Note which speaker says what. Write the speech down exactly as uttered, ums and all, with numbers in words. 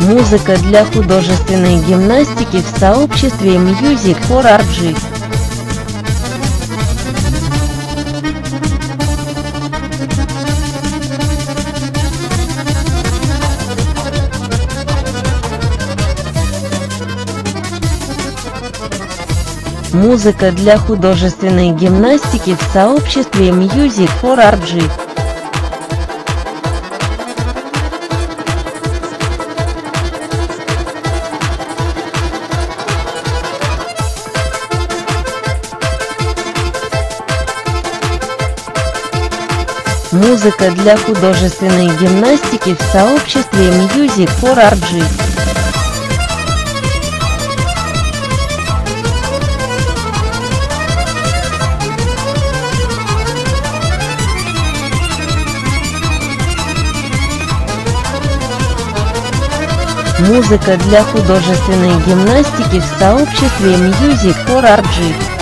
Speaker 1: Музыка для художественной гимнастики в сообществе Music for ар джи. Музыка для художественной гимнастики в сообществе Music for ар джи. Музыка для художественной гимнастики в сообществе Music for ар джи. Музыка для художественной гимнастики в сообществе Music for ар джи.